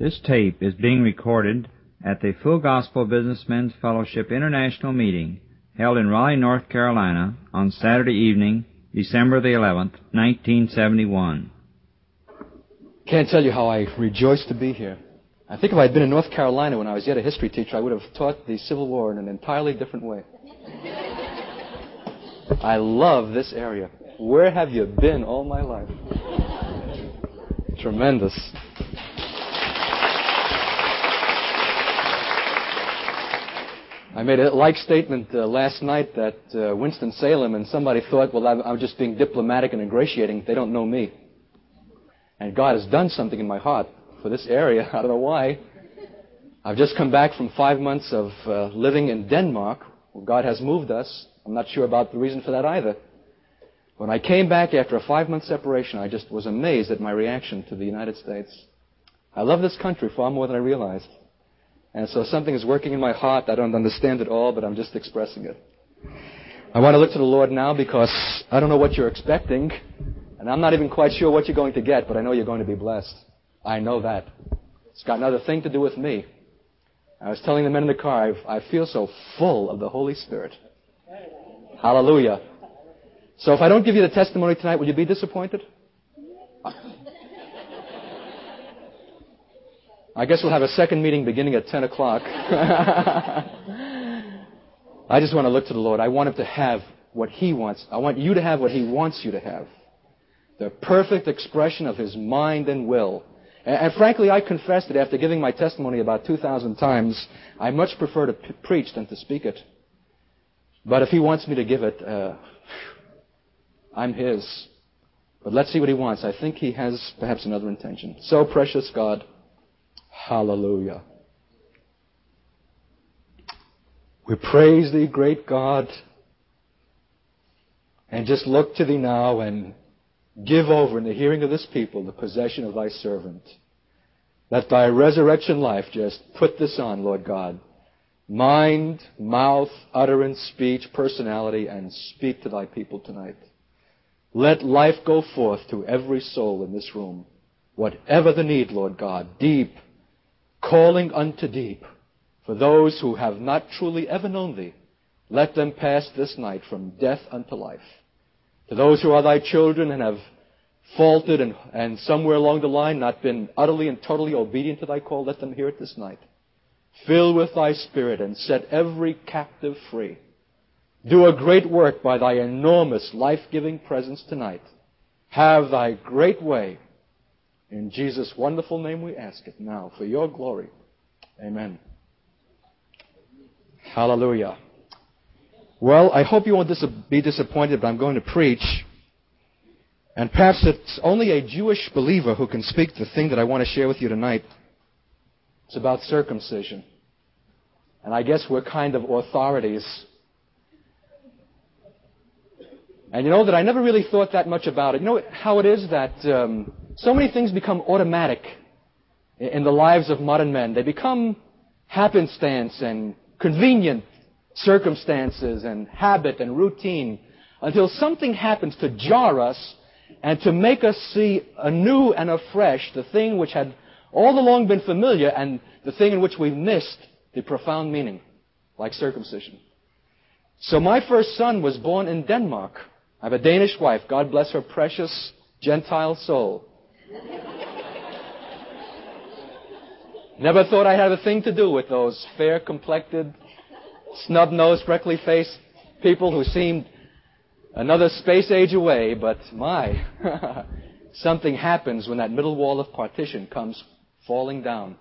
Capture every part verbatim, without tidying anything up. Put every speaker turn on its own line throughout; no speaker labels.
This tape is being recorded at the Full Gospel Businessmen's Fellowship International Meeting held in Raleigh, North Carolina on Saturday evening, December the eleventh, nineteen seventy-one.
Can't tell you how I rejoice to be here. I think if I had been in North Carolina when I was yet a history teacher, I would have taught the Civil War in an entirely different way. I love this area. Where have you been all my life? Tremendous. I made a like statement uh, last night at uh, Winston-Salem, and somebody thought, well, I'm, I'm just being diplomatic and ingratiating. They don't know me. And God has done something in my heart for this area. I don't know why. I've just come back from five months of uh, living in Denmark, where God has moved us. I'm not sure about the reason for that either. When I came back after a five-month separation, I just was amazed at my reaction to the United States. I love this country far more than I realized. And so something is working in my heart. I don't understand it all, but I'm just expressing it. I want to look to the Lord now because I don't know what you're expecting, and I'm not even quite sure what you're going to get, but I know you're going to be blessed. I know that. It's got another thing to do with me. I was telling the men in the car, I, I feel so full of the Holy Spirit. Hallelujah. So if I don't give you the testimony tonight, will you be disappointed? I guess we'll have a second meeting beginning at ten o'clock. I just want to look to the Lord. I want Him to have what He wants. I want you to have what He wants you to have. The perfect expression of His mind and will. And, and frankly, I confess that after giving my testimony about two thousand times, I much prefer to p- preach than to speak it. But if He wants me to give it, uh, I'm His. But let's see what He wants. I think He has perhaps another intention. So, precious God, hallelujah. We praise Thee, great God, and just look to Thee now and give over in the hearing of this people the possession of Thy servant. Let Thy resurrection life just put this on, Lord God. Mind, mouth, utterance, speech, personality, and speak to Thy people tonight. Let life go forth to every soul in this room. Whatever the need, Lord God, deep, calling unto deep. For those who have not truly ever known Thee, let them pass this night from death unto life. To those who are Thy children and have faltered and, and somewhere along the line not been utterly and totally obedient to Thy call, let them hear it this night. Fill with Thy Spirit and set every captive free. Do a great work by Thy enormous life-giving presence tonight. Have Thy great way. In Jesus' wonderful name we ask it now for Your glory. Amen. Hallelujah. Well, I hope you won't dis- be disappointed, but I'm going to preach. And perhaps it's only a Jewish believer who can speak the thing that I want to share with you tonight. It's about circumcision. And I guess we're kind of authorities. And you know that I never really thought that much about it. You know how it is that um, so many things become automatic in the lives of modern men. They become happenstance and convenient circumstances and habit and routine until something happens to jar us and to make us see anew and afresh the thing which had all along been familiar and the thing in which we missed the profound meaning, like circumcision. So my first son was born in Denmark. I have a Danish wife. God bless her precious Gentile soul. Never thought I had a thing to do with those fair-complected, snub-nosed, freckly-faced people who seemed another space age away, but my, something happens when that middle wall of partition comes falling down.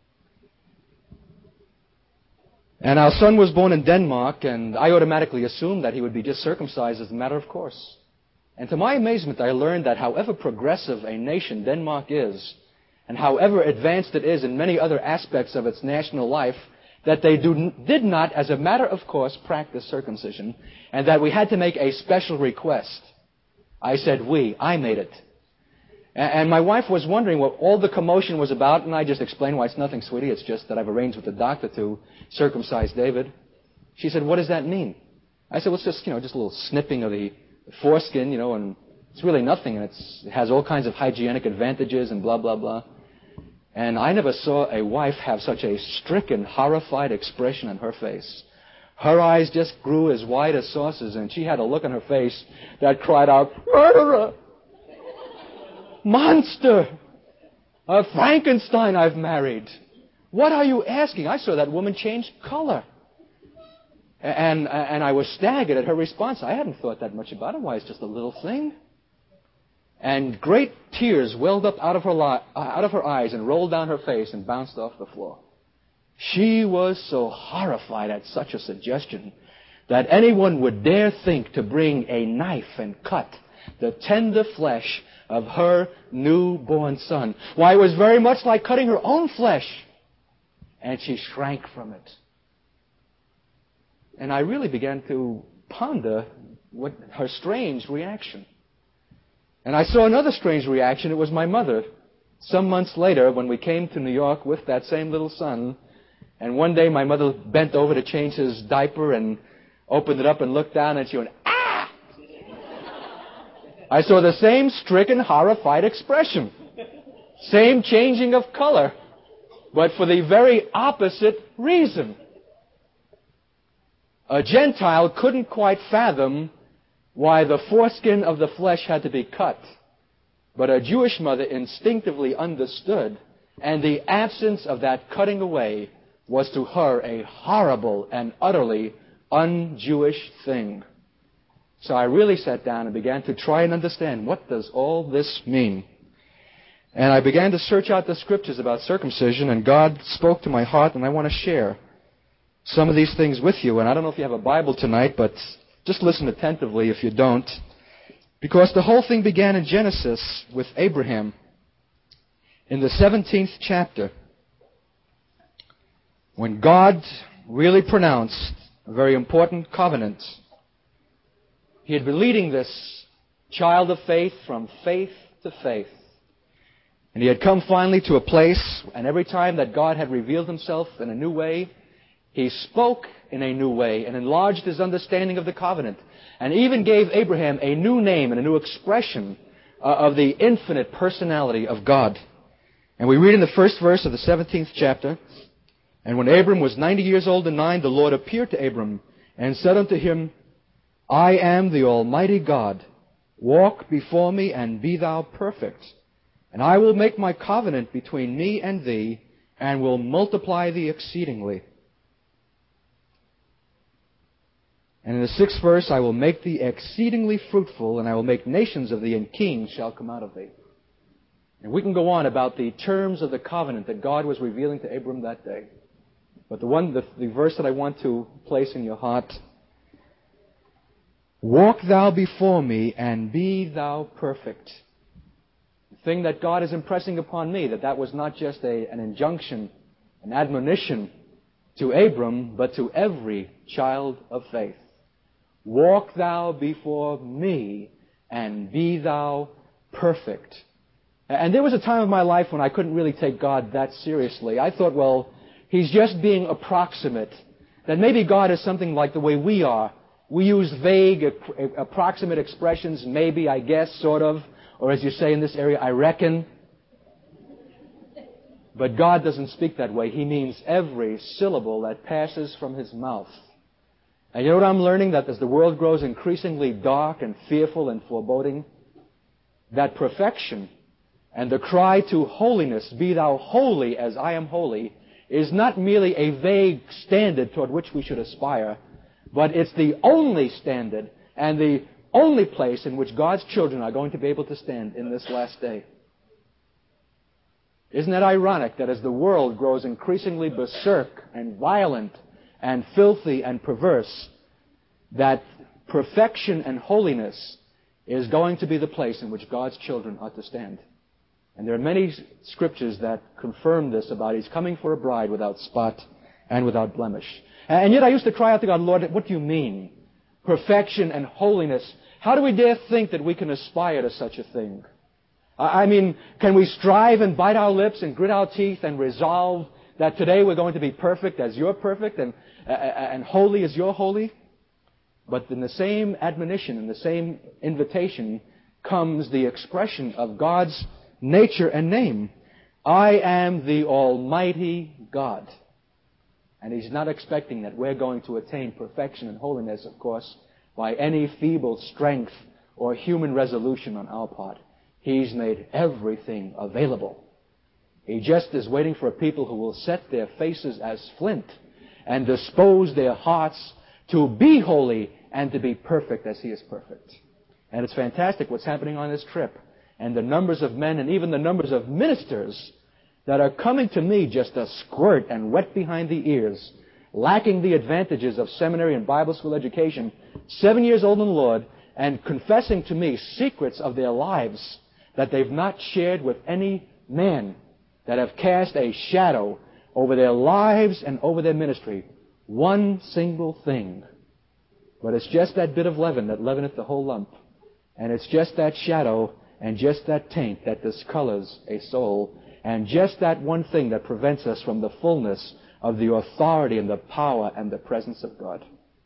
And our son was born in Denmark, and I automatically assumed that he would be just circumcised as a matter of course. And to my amazement, I learned that however progressive a nation Denmark is, and however advanced it is in many other aspects of its national life, that they do, did not, as a matter of course, practice circumcision, and that we had to make a special request. I said we. I made it. And my wife was wondering what all the commotion was about, and I just explained why it's nothing, sweetie. It's just that I've arranged with the doctor to circumcise David. She said, what does that mean? I said, well, it's just, you know, just a little snipping of the foreskin, you know, and it's really nothing, and it's, it has all kinds of hygienic advantages and blah, blah, blah. And I never saw a wife have such a stricken, horrified expression on her face. Her eyes just grew as wide as saucers, and she had a look on her face that cried out, "Murderer! Monster! A Frankenstein I've married! What are you asking?" I saw that woman change color. And, and I was staggered at her response. I hadn't thought that much about it. Why, it's just a little thing. And great tears welled up out of her li- out of her eyes and rolled down her face and bounced off the floor. She was so horrified at such a suggestion that anyone would dare think to bring a knife and cut the tender flesh of her newborn son. Why, it was very much like cutting her own flesh. And she shrank from it. And I really began to ponder what her strange reaction. And I saw another strange reaction. It was my mother. Some months later, when we came to New York with that same little son, and one day my mother bent over to change his diaper and opened it up and looked down, and she went, "Ah!" I saw the same stricken, horrified expression. Same changing of color, but for the very opposite reason. A Gentile couldn't quite fathom why the foreskin of the flesh had to be cut. But a Jewish mother instinctively understood, and the absence of that cutting away was to her a horrible and utterly un-Jewish thing. So I really sat down and began to try and understand, what does all this mean? And I began to search out the scriptures about circumcision, and God spoke to my heart, and I want to share some of these things with you. And I don't know if you have a Bible tonight, but just listen attentively if you don't. Because the whole thing began in Genesis with Abraham in the seventeenth chapter, when God really pronounced a very important covenant. He had been leading this child of faith from faith to faith. And he had come finally to a place, and every time that God had revealed himself in a new way, he spoke in a new way and enlarged his understanding of the covenant, and even gave Abraham a new name and a new expression uh, of the infinite personality of God. And we read in the first verse of the seventeenth chapter, "And when Abram was ninety years old and nine, the Lord appeared to Abram and said unto him, I am the Almighty God. Walk before me and be thou perfect. And I will make my covenant between me and thee, and will multiply thee exceedingly. And in the sixth verse, I will make thee exceedingly fruitful, and I will make nations of thee, and kings shall come out of thee." And we can go on about the terms of the covenant that God was revealing to Abram that day. But the one, the, the verse that I want to place in your heart, "Walk thou before me, and be thou perfect." The thing that God is impressing upon me, that that was not just a, an injunction, an admonition to Abram, but to every child of faith. Walk thou before me, and be thou perfect. And there was a time of my life when I couldn't really take God that seriously. I thought, well, He's just being approximate. That maybe God is something like the way we are. We use vague, approximate expressions, maybe, I guess, sort of, or as you say in this area, I reckon. But God doesn't speak that way. He means every syllable that passes from His mouth. And you know what I'm learning? That as the world grows increasingly dark and fearful and foreboding, that perfection and the cry to holiness, be thou holy as I am holy, is not merely a vague standard toward which we should aspire, but it's the only standard and the only place in which God's children are going to be able to stand in this last day. Isn't it ironic that as the world grows increasingly berserk and violent and filthy and perverse, that perfection and holiness is going to be the place in which God's children ought to stand? And there are many scriptures that confirm this about He's coming for a bride without spot and without blemish. And yet I used to cry out to God, Lord, what do you mean? Perfection and holiness. How do we dare think that we can aspire to such a thing? I mean, can we strive and bite our lips and grit our teeth and resolve that today we're going to be perfect as you're perfect and, uh, and holy as you're holy? But in the same admonition, in the same invitation, comes the expression of God's nature and name. I am the Almighty God. And He's not expecting that we're going to attain perfection and holiness, of course, by any feeble strength or human resolution on our part. He's made everything available. He just is waiting for a people who will set their faces as flint and dispose their hearts to be holy and to be perfect as He is perfect. And it's fantastic what's happening on this trip. And the numbers of men and even the numbers of ministers that are coming to me just a squirt and wet behind the ears, lacking the advantages of seminary and Bible school education, seven years old in the Lord, and confessing to me secrets of their lives that they've not shared with any man, that have cast a shadow over their lives and over their ministry. One single thing. But it's just that bit of leaven that leaveneth the whole lump. And it's just that shadow and just that taint that discolors a soul. And just that one thing that prevents us from the fullness of the authority and the power and the presence of God.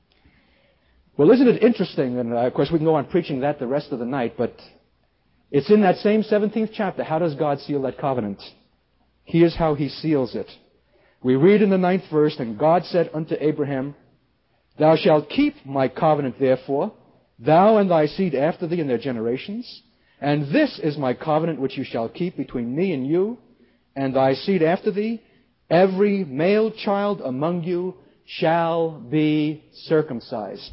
Well, isn't it interesting? And, uh, of course, we can go on preaching that the rest of the night, but it's in that same seventeenth chapter. How does God seal that covenant? Here's how He seals it. We read in the ninth verse, And God said unto Abraham, Thou shalt keep my covenant therefore, thou and thy seed after thee in their generations. And this is my covenant which you shall keep between me and you, and thy seed after thee. Every male child among you shall be circumcised.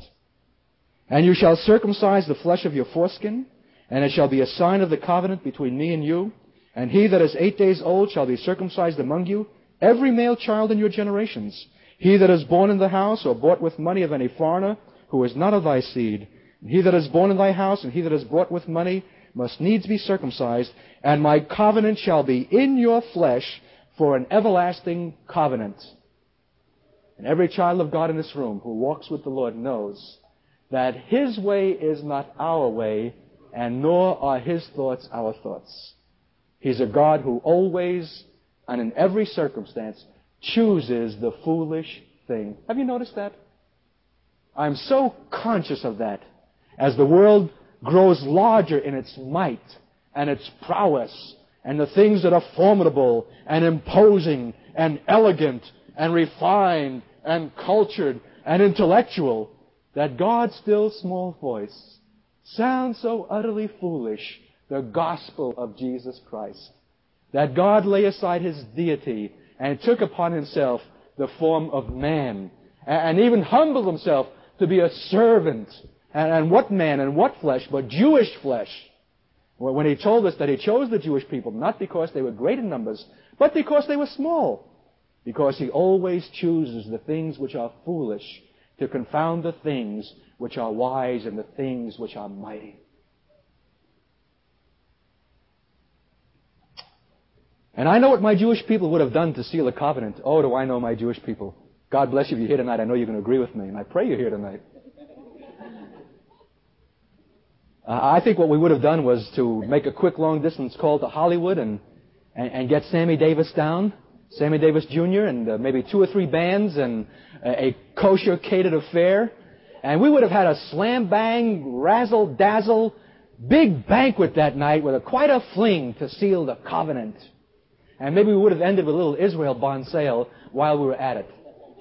And you shall circumcise the flesh of your foreskin, and it shall be a sign of the covenant between me and you. And he that is eight days old shall be circumcised among you, every male child in your generations. He that is born in the house or bought with money of any foreigner who is not of thy seed, and he that is born in thy house and he that is bought with money must needs be circumcised. And my covenant shall be in your flesh for an everlasting covenant. And every child of God in this room who walks with the Lord knows that His way is not our way, and nor are His thoughts our thoughts. He's a God who always and in every circumstance chooses the foolish thing. Have you noticed that? I'm so conscious of that. As the world grows larger in its might and its prowess and the things that are formidable and imposing and elegant and refined and cultured and intellectual, that God's still small voice sounds so utterly foolish, the gospel of Jesus Christ. That God lay aside His deity and took upon Himself the form of man, and even humbled Himself to be a servant. And what man and what flesh, but Jewish flesh. When He told us that He chose the Jewish people, not because they were great in numbers, but because they were small. Because He always chooses the things which are foolish to confound the things which are wise and the things which are mighty. And I know what my Jewish people would have done to seal a covenant. Oh, do I know my Jewish people. God bless you if you're here tonight. I know you're going to agree with me, and I pray you're here tonight. uh, I think what we would have done was to make a quick long-distance call to Hollywood and, and, and get Sammy Davis down, Sammy Davis Junior, and uh, maybe two or three bands and a, a kosher-catered affair. And we would have had a slam-bang, razzle-dazzle, big banquet that night with a, quite a fling to seal the covenant. And maybe we would have ended with a little Israel bond sale while we were at it.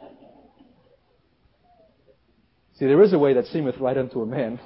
See, there is a way that seemeth right unto a man.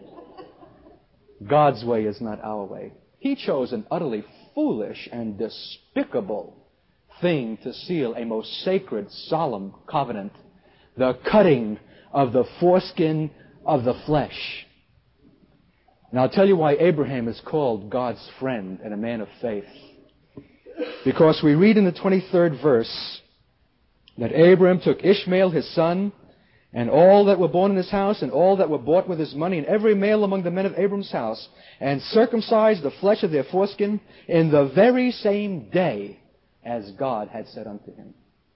God's way is not our way. He chose an utterly foolish and despicable thing to seal a most sacred, solemn covenant. The cutting of the foreskin of the flesh. And I'll tell you why Abraham is called God's friend and a man of faith. Because we read in the twenty-third verse that Abraham took Ishmael his son, and all that were born in his house, and all that were bought with his money, and every male among the men of Abram's house, and circumcised the flesh of their foreskin in the very same day as God had said unto him.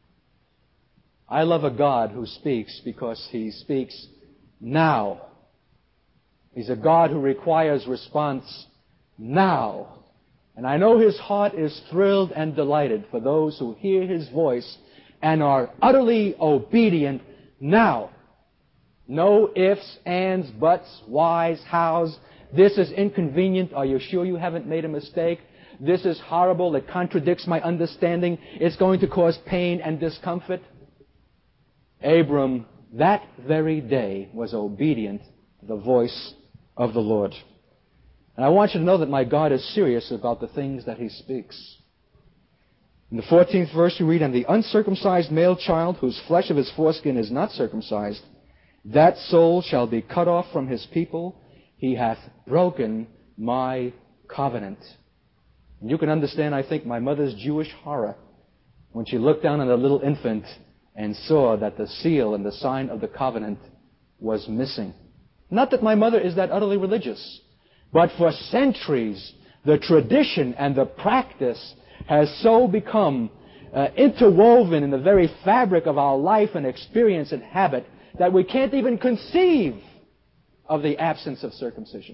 I love a God who speaks because He speaks now. He's a God who requires response now. And I know His heart is thrilled and delighted for those who hear His voice and are utterly obedient now. No ifs, ands, buts, whys, hows. This is inconvenient. Are you sure you haven't made a mistake? This is horrible. It contradicts my understanding. It's going to cause pain and discomfort. Abram, that very day, was obedient to the voice of the Lord. And I want you to know that my God is serious about the things that He speaks. In the fourteenth verse we read, "And the uncircumcised male child, whose flesh of his foreskin is not circumcised, that soul shall be cut off from his people. He hath broken my covenant." And you can understand, I think, my mother's Jewish horror when she looked down on the little infant and saw that the seal and the sign of the covenant was missing. Not that my mother is that utterly religious, but for centuries the tradition and the practice has so become uh, interwoven in the very fabric of our life and experience and habit that we can't even conceive of the absence of circumcision.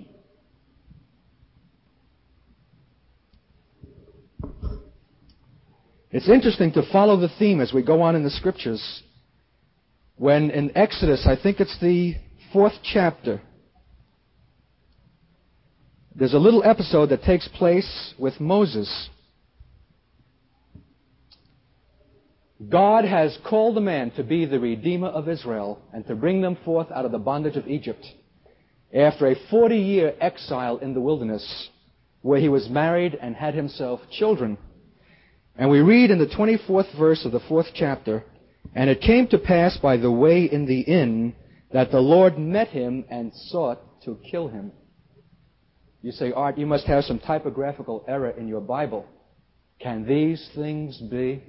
It's interesting to follow the theme as we go on in the Scriptures. When in Exodus, I think it's the fourth chapter, there's a little episode that takes place with Moses. God has called a man to be the Redeemer of Israel and to bring them forth out of the bondage of Egypt after a forty-year exile in the wilderness where he was married and had himself children. And we read in the twenty-fourth verse of the fourth chapter, "And it came to pass by the way in the inn that the Lord met him and sought to kill him." You say, "Art, you must have some typographical error in your Bible. Can these things be?"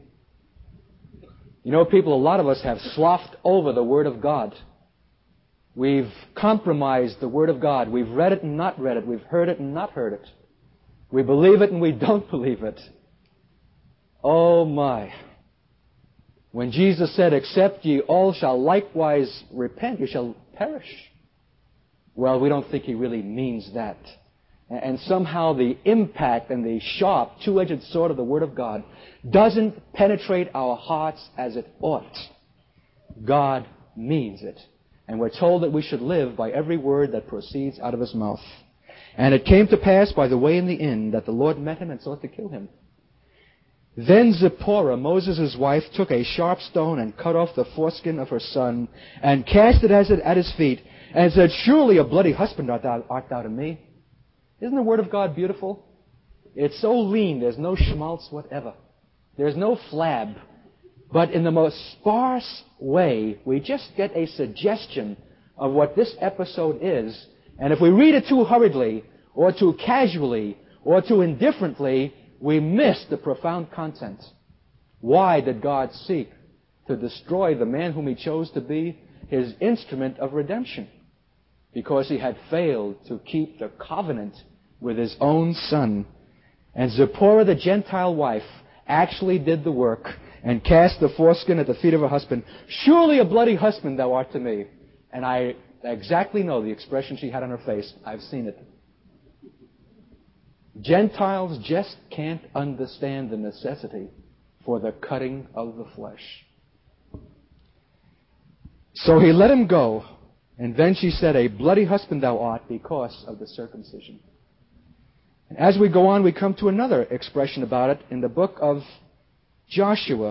You know, people, a lot of us have sloughed over the Word of God. We've compromised the Word of God. We've read it and not read it. We've heard it and not heard it. We believe it and we don't believe it. Oh my. When Jesus said, "Except ye all shall likewise repent, you shall perish." Well, we don't think He really means that. And somehow the impact and the sharp, two-edged sword of the Word of God doesn't penetrate our hearts as it ought. God means it. And we're told that we should live by every word that proceeds out of His mouth. "And it came to pass by the way in the inn that the Lord met him and sought to kill him. Then Zipporah, Moses' wife, took a sharp stone and cut off the foreskin of her son and cast it as it at his feet and said, Surely a bloody husband art thou, art thou to me." Isn't the Word of God beautiful? It's so lean, there's no schmaltz whatever. There's no flab. But in the most sparse way, we just get a suggestion of what this episode is. And if we read it too hurriedly, or too casually, or too indifferently, we miss the profound content. Why did God seek to destroy the man whom He chose to be His instrument of redemption? Because he had failed to keep the covenant with his own son. And Zipporah, the Gentile wife, actually did the work and cast the foreskin at the feet of her husband. "Surely a bloody husband thou art to me." And I exactly know the expression she had on her face. I've seen it. Gentiles just can't understand the necessity for the cutting of the flesh. So he let him go. And then she said, "A bloody husband thou art because of the circumcision." And as we go on, we come to another expression about it in the book of Joshua.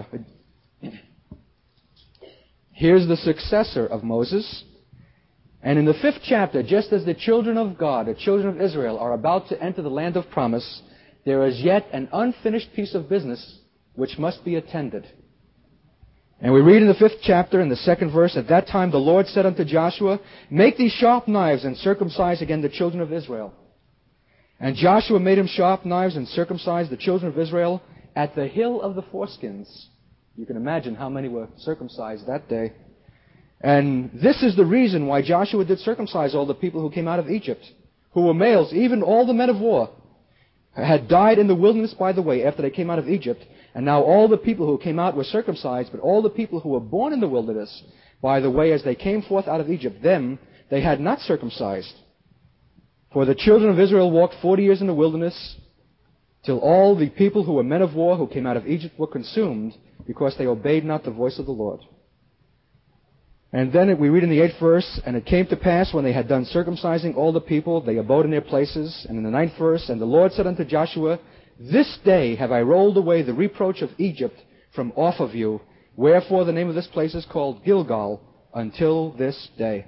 Here's the successor of Moses. And in the fifth chapter, just as the children of God, the children of Israel, are about to enter the land of promise, there is yet an unfinished piece of business which must be attended. And we read in the fifth chapter, in the second verse, "At that time the Lord said unto Joshua, Make these sharp knives and circumcise again the children of Israel. And Joshua made him sharp knives and circumcised the children of Israel at the hill of the foreskins." You can imagine how many were circumcised that day. And this is the reason why Joshua did circumcise all the people who came out of Egypt, who were males, even all the men of war, had died in the wilderness by the way after they came out of Egypt. And now all the people who came out were circumcised, but all the people who were born in the wilderness, by the way, as they came forth out of Egypt, them they had not circumcised. For the children of Israel walked forty years in the wilderness, till all the people who were men of war who came out of Egypt were consumed, because they obeyed not the voice of the Lord. And then we read in the eighth verse, "And it came to pass, when they had done circumcising all the people, they abode in their places." And in the ninth verse, "And the Lord said unto Joshua, This day have I rolled away the reproach of Egypt from off of you. Wherefore the name of this place is called Gilgal until this day.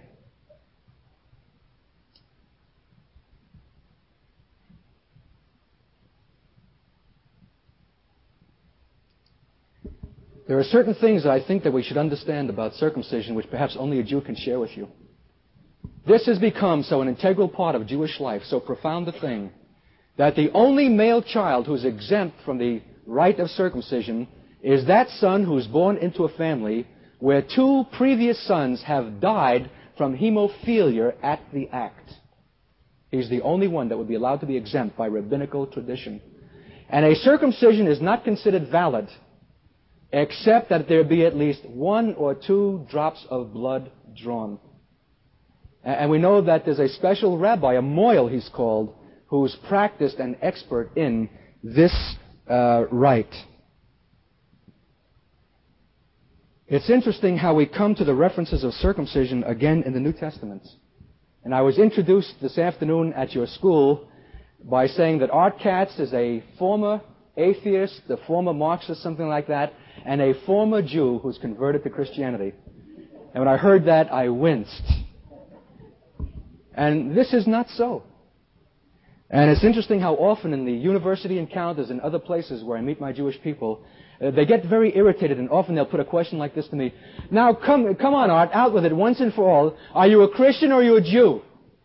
There are certain things that I think that we should understand about circumcision which perhaps only a Jew can share with you. This has become so an integral part of Jewish life, so profound a thing, that the only male child who is exempt from the rite of circumcision is that son who's born into a family where two previous sons have died from hemophilia at the act. He's the only one that would be allowed to be exempt by rabbinical tradition. And a circumcision is not considered valid except that there be at least one or two drops of blood drawn. And we know that there's a special rabbi, a moil he's called, who's practiced and expert in this uh, rite. It's interesting how we come to the references of circumcision again in the New Testament. And I was introduced this afternoon at your school by saying that Art Katz is a former atheist, a former Marxist, something like that, and a former Jew who's converted to Christianity. And when I heard that, I winced. And this is not so. And it's interesting how often in the university encounters and other places where I meet my Jewish people, uh, they get very irritated, and often they'll put a question like this to me. Now, come, come on, Art, out with it once and for all. Are you a Christian or are you a Jew?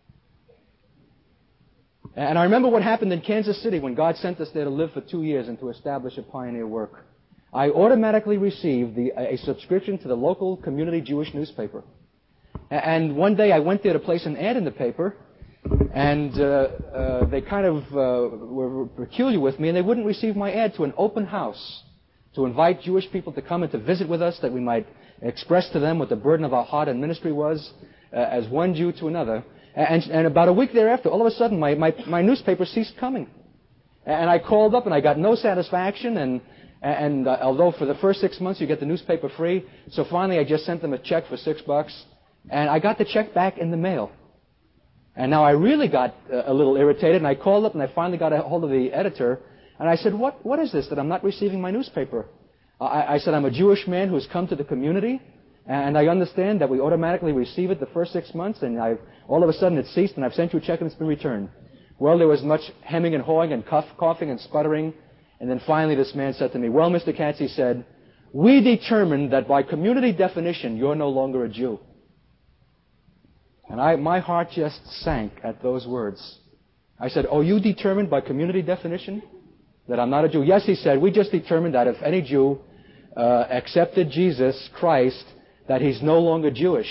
And I remember what happened in Kansas City when God sent us there to live for two years and to establish a pioneer work. I automatically received the, a subscription to the local community Jewish newspaper. And one day I went there to place an ad in the paper, and uh, uh, they kind of uh, were peculiar with me, and they wouldn't receive my ad to an open house to invite Jewish people to come and to visit with us, that we might express to them what the burden of our heart and ministry was uh, as one Jew to another. And, and about a week thereafter, all of a sudden, my, my, my newspaper ceased coming. And I called up, and I got no satisfaction, and And uh, although for the first six months you get the newspaper free, so finally I just sent them a check for six bucks, and I got the check back in the mail. And now I really got uh, a little irritated, and I called up, and I finally got a hold of the editor, and I said, what, what is this that I'm not receiving my newspaper? Uh, I, I said, I'm a Jewish man who's come to the community, and I understand that we automatically receive it the first six months, and I've, all of a sudden it ceased, and I've sent you a check and it's been returned. Well, there was much hemming and hawing and cough, coughing and sputtering. And then finally this man said to me, well, Mister Katz, he said, we determined that by community definition, you're no longer a Jew. And I, my heart just sank at those words. I said, oh, you determined by community definition that I'm not a Jew? Yes, he said, we just determined that if any Jew uh, accepted Jesus Christ, that he's no longer Jewish.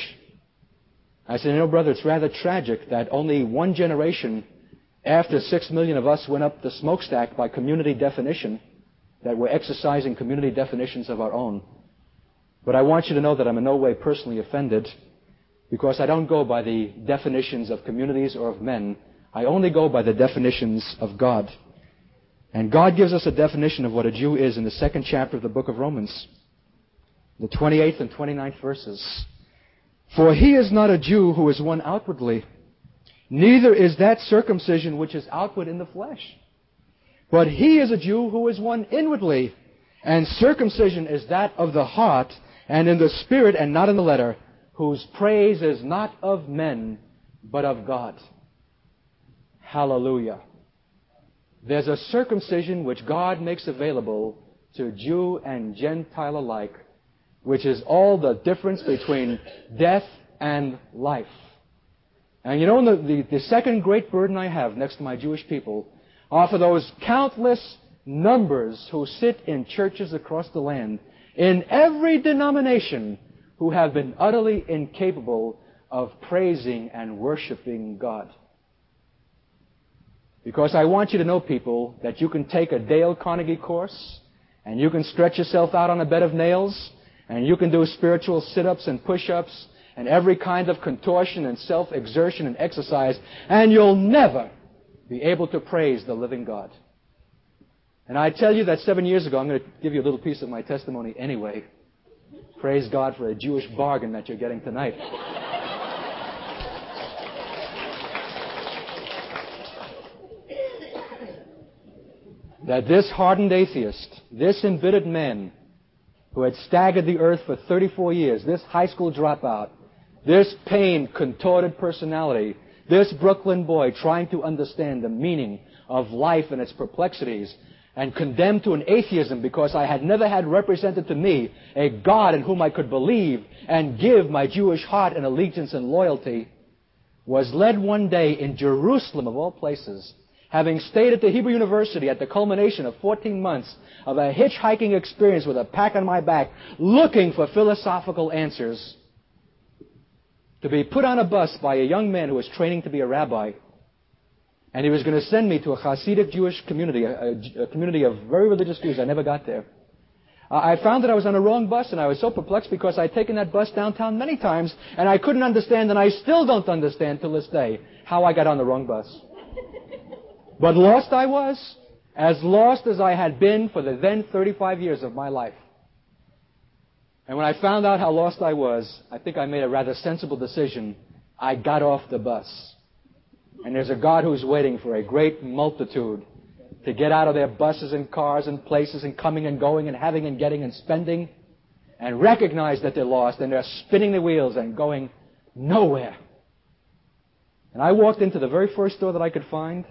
I said, you know, brother, it's rather tragic that only one generation after six million of us went up the smokestack by community definition, that we're exercising community definitions of our own. But I want you to know that I'm in no way personally offended, because I don't go by the definitions of communities or of men. I only go by the definitions of God. And God gives us a definition of what a Jew is in the second chapter of the book of Romans, the twenty-eighth and twenty-ninth verses. For he is not a Jew who is one outwardly, neither is that circumcision which is outward in the flesh. But he is a Jew who is one inwardly, and circumcision is that of the heart, and in the spirit and not in the letter, whose praise is not of men, but of God. Hallelujah. There's a circumcision which God makes available to Jew and Gentile alike, which is all the difference between death and life. And you know, the, the, the second great burden I have next to my Jewish people are for those countless numbers who sit in churches across the land, in every denomination, who have been utterly incapable of praising and worshiping God. Because I want you to know, people, that you can take a Dale Carnegie course, and you can stretch yourself out on a bed of nails, and you can do spiritual sit-ups and push-ups, and every kind of contortion and self-exertion and exercise, and you'll never be able to praise the living God. And I tell you that seven years ago, I'm going to give you a little piece of my testimony anyway. Praise God for a Jewish bargain that you're getting tonight. that this hardened atheist, this embittered man who had staggered the earth for thirty-four years, this high school dropout, this pained, contorted personality, this Brooklyn boy trying to understand the meaning of life and its perplexities, and condemned to an atheism because I had never had represented to me a God in whom I could believe and give my Jewish heart and allegiance and loyalty, was led one day in Jerusalem, of all places, having stayed at the Hebrew University at the culmination of fourteen months of a hitchhiking experience with a pack on my back, looking for philosophical answers, to be put on a bus by a young man who was training to be a rabbi. And he was going to send me to a Hasidic Jewish community, a, a, a community of very religious Jews. I never got there. Uh, I found that I was on the wrong bus, and I was so perplexed because I'd taken that bus downtown many times, and I couldn't understand, and I still don't understand till this day, how I got on the wrong bus. But lost I was, as lost as I had been for the then thirty-five years of my life. And when I found out how lost I was, I think I made a rather sensible decision. I got off the bus. And there's a God who's waiting for a great multitude to get out of their buses and cars and places and coming and going and having and getting and spending and recognize that they're lost and they're spinning the wheels and going nowhere. And I walked into the very first store that I could find,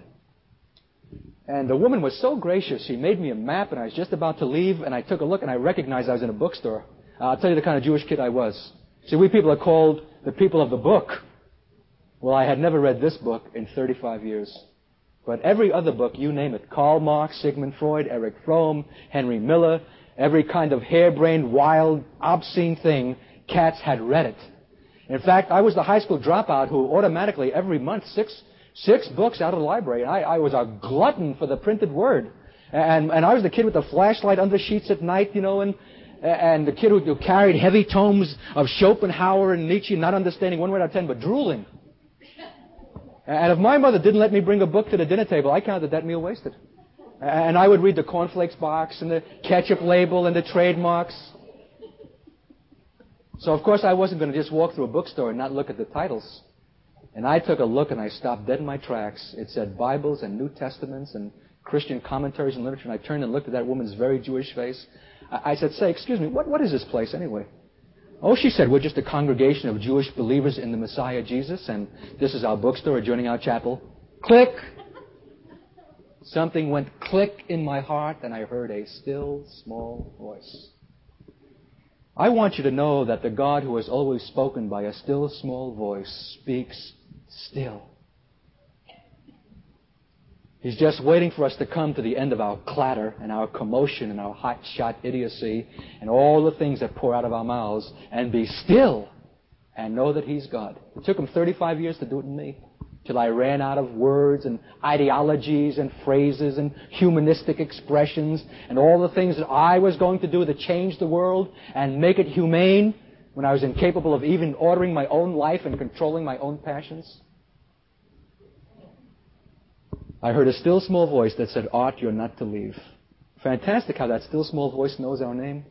and the woman was so gracious. She made me a map, and I was just about to leave, and I took a look, and I recognized I was in a bookstore. Uh, I'll tell you the kind of Jewish kid I was. See, we people are called the people of the book. Well, I had never read this book in thirty-five years. But every other book, you name it, Karl Marx, Sigmund Freud, Erich Fromm, Henry Miller, every kind of harebrained, wild, obscene thing, Katz had read it. In fact, I was the high school dropout who automatically, every month, six six books out of the library. And I, I was a glutton for the printed word. And, and I was the kid with the flashlight under sheets at night, you know, and and the kid who, who carried heavy tomes of Schopenhauer and Nietzsche, not understanding one word out of ten, but drooling. And if my mother didn't let me bring a book to the dinner table, I counted that meal wasted. And I would read the cornflakes box and the ketchup label and the trademarks. So, of course, I wasn't going to just walk through a bookstore and not look at the titles. And I took a look and I stopped dead in my tracks. It said Bibles and New Testaments and Christian commentaries and literature. And I turned and looked at that woman's very Jewish face. I said, say, excuse me, what, what is this place anyway? Oh, she said, we're just a congregation of Jewish believers in the Messiah Jesus, and this is our bookstore adjoining our chapel. Click! Something went click in my heart, and I heard a still, small voice. I want you to know that the God who has always spoken by a still, small voice speaks still. He's just waiting for us to come to the end of our clatter and our commotion and our hot-shot idiocy and all the things that pour out of our mouths and be still and know that He's God. It took Him thirty-five years to do it in me, till I ran out of words and ideologies and phrases and humanistic expressions and all the things that I was going to do to change the world and make it humane when I was incapable of even ordering my own life and controlling my own passions. I heard a still small voice that said, Art, you're not to leave. Fantastic how that still small voice knows our name.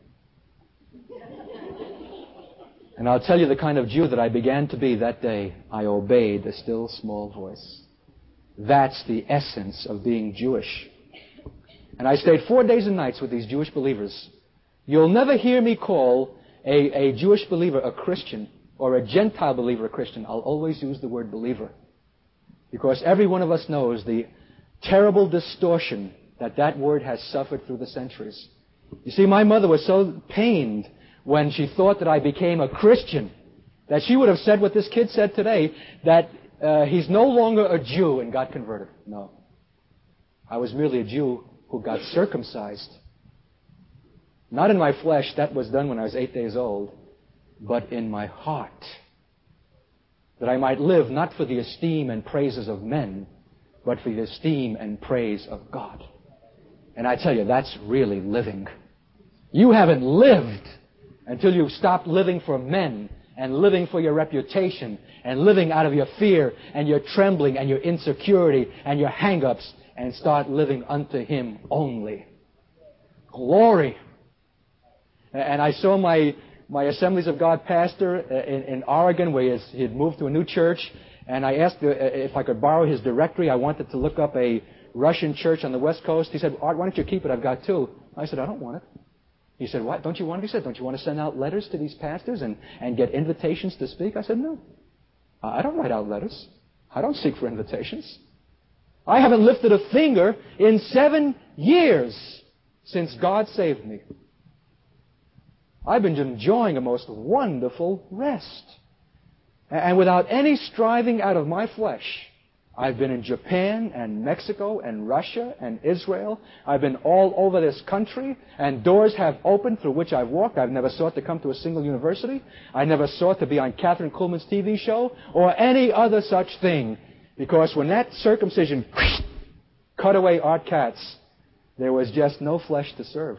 And I'll tell you the kind of Jew that I began to be that day. I obeyed the still small voice. That's the essence of being Jewish. And I stayed four days and nights with these Jewish believers. You'll never hear me call a, a Jewish believer a Christian or a Gentile believer a Christian. I'll always use the word believer. Because every one of us knows the terrible distortion that that word has suffered through the centuries. You see, my mother was so pained when she thought that I became a Christian that she would have said what this kid said today, that uh, he's no longer a Jew and got converted. No. I was merely a Jew who got circumcised. Not in my flesh, that was done when I was eight days old, but in my heart. That I might live not for the esteem and praises of men, but for the esteem and praise of God. And I tell you, that's really living. You haven't lived until you've stopped living for men and living for your reputation and living out of your fear and your trembling and your insecurity and your hang-ups and start living unto Him only. Glory! And I saw my my Assemblies of God pastor in, in Oregon, where he had moved to a new church, and I asked if I could borrow his directory. I wanted to look up a Russian church on the West Coast. He said, Art, why don't you keep it? I've got two. I said, I don't want it. He said, what? Don't you want it? He said, don't you want to send out letters to these pastors and, and get invitations to speak? I said, no. I don't write out letters. I don't seek for invitations. I haven't lifted a finger in seven years since God saved me. I've been enjoying a most wonderful rest. And without any striving out of my flesh, I've been in Japan and Mexico and Russia and Israel. I've been all over this country, and doors have opened through which I've walked. I've never sought to come to a single university. I never sought to be on Catherine Kuhlman's T V show or any other such thing. Because when that circumcision cut away Art Katz, there was just no flesh to serve.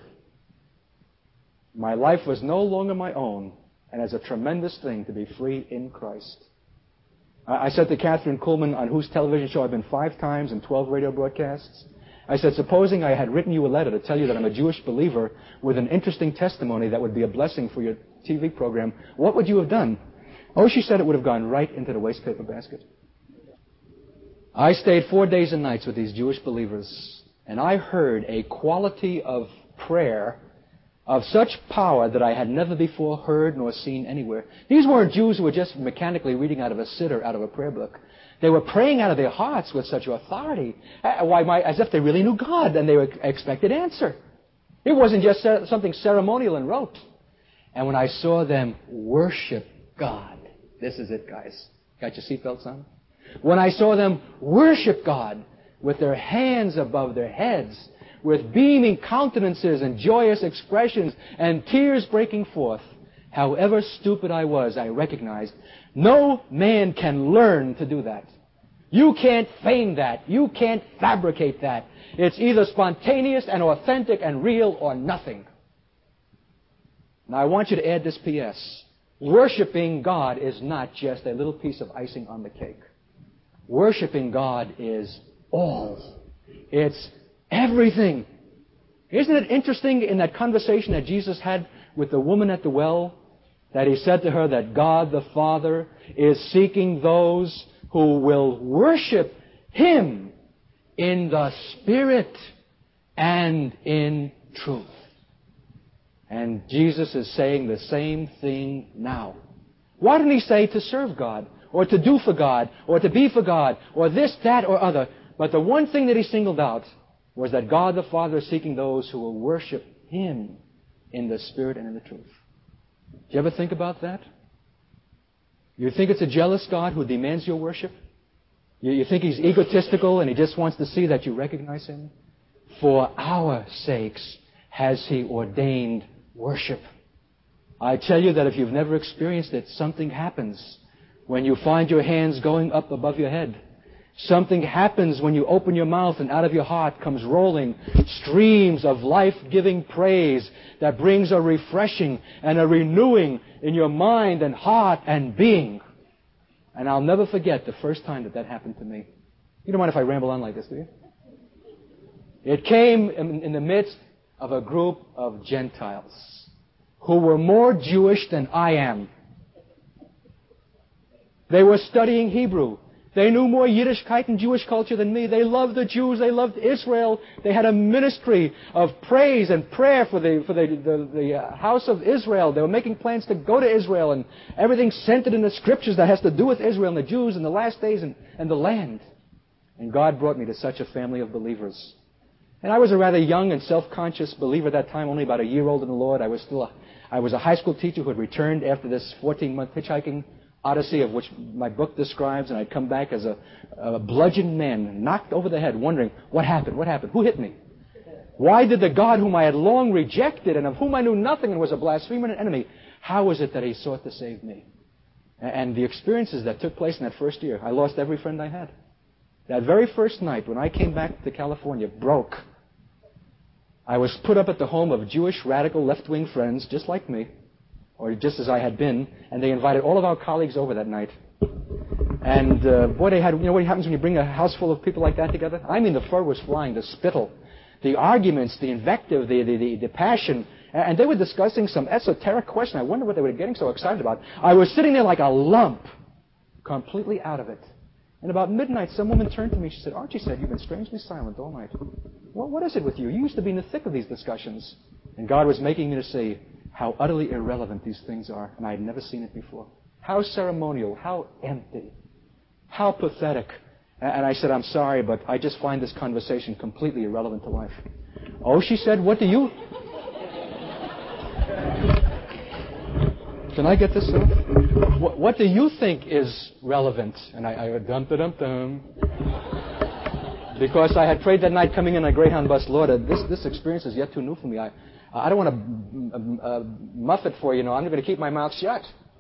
My life was no longer my own, and it's a tremendous thing to be free in Christ. I said to Catherine Kuhlman, on whose television show I've been five times in twelve radio broadcasts, I said, supposing I had written you a letter to tell you that I'm a Jewish believer with an interesting testimony that would be a blessing for your T V program, what would you have done? Oh, she said it would have gone right into the wastepaper basket. I stayed four days and nights with these Jewish believers, and I heard a quality of prayer of such power that I had never before heard nor seen anywhere. These weren't Jews who were just mechanically reading out of a siddur, out of a prayer book. They were praying out of their hearts with such authority, why, my, as if they really knew God and they were expected answer. It wasn't just something ceremonial and rote. And when I saw them worship God, this is it, guys. Got your seatbelts on? When I saw them worship God with their hands above their heads, with beaming countenances and joyous expressions and tears breaking forth, however stupid I was, I recognized no man can learn to do that. You can't feign that. You can't fabricate that. It's either spontaneous and authentic and real or nothing. Now I want you to add this P S. Worshipping God is not just a little piece of icing on the cake. Worshipping God is all. It's everything. Isn't it interesting in that conversation that Jesus had with the woman at the well, that he said to her that God the Father is seeking those who will worship Him in the Spirit and in truth. And Jesus is saying the same thing now. Why didn't He say to serve God, or to do for God, or to be for God, or this, that, or other? But the one thing that He singled out was that God the Father is seeking those who will worship Him in the Spirit and in the truth. Do you ever think about that? You think it's a jealous God who demands your worship? You, you think He's egotistical and He just wants to see that you recognize Him? For our sakes has He ordained worship. I tell you that if you've never experienced it, something happens when you find your hands going up above your head. Something happens when you open your mouth and out of your heart comes rolling streams of life-giving praise that brings a refreshing and a renewing in your mind and heart and being. And I'll never forget the first time that that happened to me. You don't mind if I ramble on like this, do you? It came in, in the midst of a group of Gentiles who were more Jewish than I am. They were studying Hebrew. They knew more Yiddishkeit and Jewish culture than me. They loved the Jews. They loved Israel. They had a ministry of praise and prayer for the for the, the, the uh, house of Israel. They were making plans to go to Israel, and everything centered in the Scriptures that has to do with Israel and the Jews and the last days and, and the land. And God brought me to such a family of believers. And I was a rather young and self-conscious believer at that time, only about a year old in the Lord. I was still a, I was a high school teacher who had returned after this fourteen-month hitchhiking odyssey of which my book describes, and I'd come back as a, a bludgeoned man, knocked over the head, wondering, what happened? What happened? Who hit me? Why did the God whom I had long rejected and of whom I knew nothing and was a blasphemer and an enemy, how was it that He sought to save me? And the experiences that took place in that first year, I lost every friend I had. That very first night when I came back to California, broke, I was put up at the home of Jewish radical left-wing friends, just like me, or just as I had been, and they invited all of our colleagues over that night. And uh, boy, they had, you know what happens when you bring a house full of people like that together? I mean, the fur was flying, the spittle, the arguments, the invective, the, the, the, the passion. And they were discussing some esoteric question. I wonder what they were getting so excited about. I was sitting there like a lump, completely out of it. And about midnight, some woman turned to me. She said, Archie said, you've been strangely silent all night. What, what is it with you? You used to be in the thick of these discussions. And God was making me to see how utterly irrelevant these things are. And I had never seen it before. How ceremonial, how empty, how pathetic. And I said, I'm sorry, but I just find this conversation completely irrelevant to life. Oh, she said, what do you... Can I get this off? What, what do you think is relevant? And I, I went, dum, dum, dum, dum. Because I had prayed that night coming in on a Greyhound bus, Lord, uh, this, this experience is yet too new for me. I, I don't want to uh, muff it for you, know. I'm going to keep my mouth shut.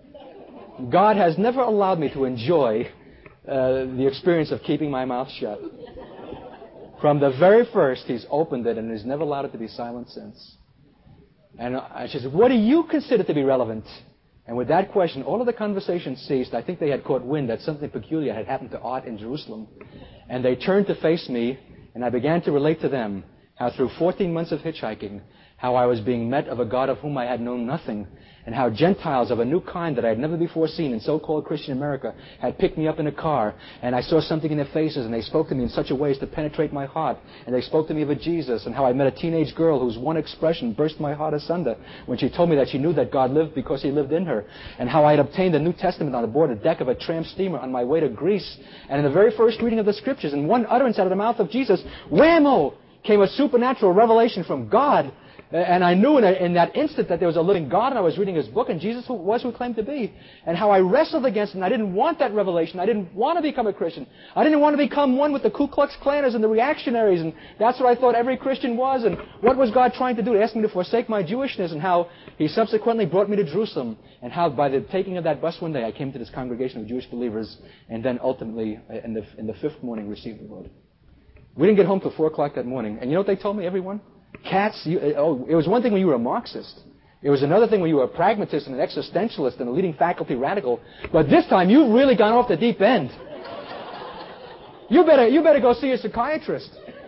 God has never allowed me to enjoy uh, the experience of keeping my mouth shut. From the very first, He's opened it, and He's never allowed it to be silent since. And I, she said, what do you consider to be relevant? And with that question, all of the conversation ceased. I think they had caught wind that something peculiar had happened to Art in Jerusalem. And they turned to face me, and I began to relate to them how through fourteen months of hitchhiking, how I was being met of a God of whom I had known nothing, and how Gentiles of a new kind that I had never before seen in so-called Christian America had picked me up in a car, and I saw something in their faces, and they spoke to me in such a way as to penetrate my heart, and they spoke to me of a Jesus, and how I met a teenage girl whose one expression burst my heart asunder when she told me that she knew that God lived because He lived in her, and how I had obtained the New Testament on board a deck of a tramp steamer on my way to Greece, and in the very first reading of the Scriptures, in one utterance out of the mouth of Jesus, whammo, came a supernatural revelation from God. And I knew in, a, in that instant that there was a living God, and I was reading His book, and Jesus was who He claimed to be. And how I wrestled against it, and I didn't want that revelation. I didn't want to become a Christian. I didn't want to become one with the Ku Klux Klanners and the reactionaries, and that's what I thought every Christian was. And what was God trying to do? He asked me to forsake my Jewishness, and how He subsequently brought me to Jerusalem, and how by the taking of that bus one day, I came to this congregation of Jewish believers, and then ultimately, in the, in the fifth morning, received the Lord. We didn't get home till four o'clock that morning. And you know what they told me, everyone? Cats, you, oh, it was one thing when you were a Marxist. It was another thing when you were a pragmatist and an existentialist and a leading faculty radical. But this time, you've really gone off the deep end. You better, you better go see a psychiatrist.